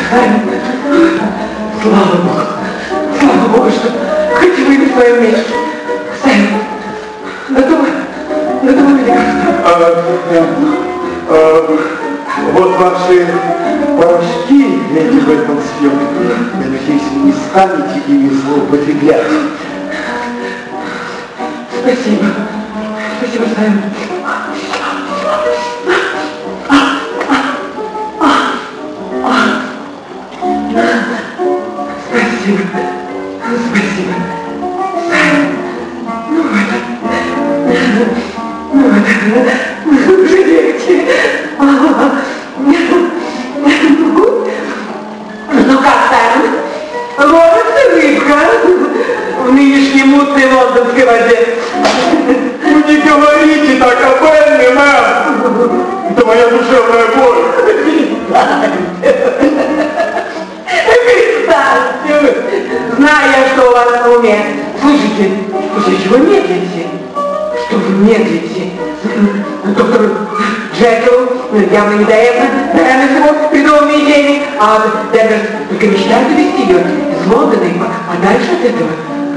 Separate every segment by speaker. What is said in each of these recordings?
Speaker 1: Слава Богу, что хоть вы на своем месте. Кстати, надумали лекарства.
Speaker 2: Вот ваши порошки, эти в этом съеме. Я надеюсь, вы не станете ими злоупотреблять.
Speaker 1: Спасибо. Спасибо, Саймон. Спасибо. Спасибо. Саймон. Уже легче. Ну как, Саймон? Ловится рыбка в нынешней мутной лондонской воде.
Speaker 2: Не говорите так о Бенни, мэм! Это моя душевная боль.
Speaker 1: Представьте, знаю я, что у вас на уме. Слушайте, чего медлите? Что вы медлите? Доктор Джекил явно не до этого, наверное, всего придумал денег, а даже только мечтает довести ее из Лондона и подальше от этого.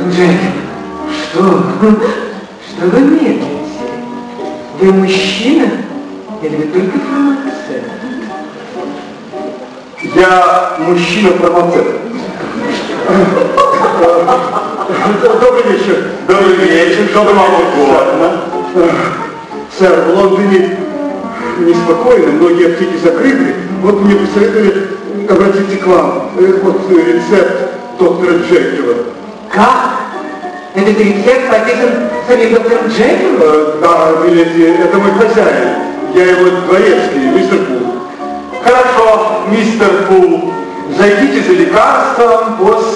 Speaker 1: Джекил, что вы медлите? Вы мужчина или вы только фармацевт?
Speaker 2: Я мужчина-фармацевт. Добрый вечер. Добрый вечер. Что вам угодно? Сэр, в Лондоне неспокойно, многие аптеки закрыты. Вот мне посоветовали обратиться к вам. Вот рецепт доктора Джекила.
Speaker 1: Как? Этот рецепт подписан самим доктором Джекилом?
Speaker 2: Да, миледи, это мой хозяин. Я его дворецкий, мистер Пул. Хорошо, мистер Пул. Зайдите за лекарством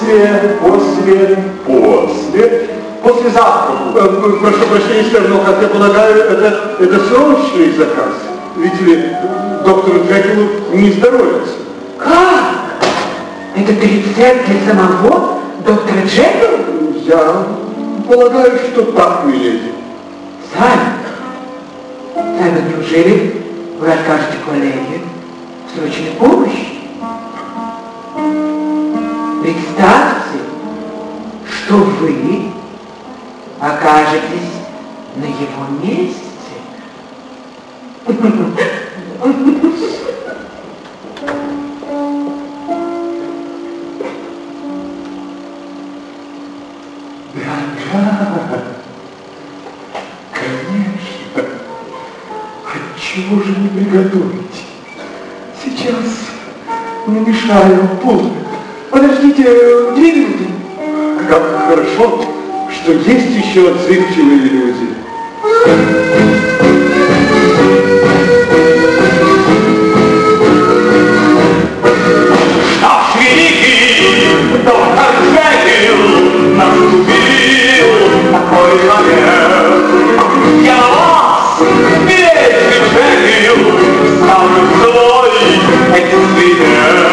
Speaker 2: после завтрака. Прошу прощения, сэр, но, как я полагаю, это срочный заказ. Видите ли, доктору Джекилу не здоровится.
Speaker 1: Как? Этот рецепт для самого доктора Джекила?
Speaker 2: Я полагаю, что так, миледи.
Speaker 1: Саймон, неужели вы откажете коллеге в срочной помощи? Представьте, что вы окажетесь на его месте.
Speaker 2: Да, конечно. Отчего же не приготовить? Сейчас не мешаю, Пул.
Speaker 1: Подождите 2 минуты.
Speaker 2: Как хорошо, что есть еще отзывчивые люди.
Speaker 3: Наш великий доктор Джекил наступил такой момент. Я вас, милейший Джекил, ставлю свой эксперимент.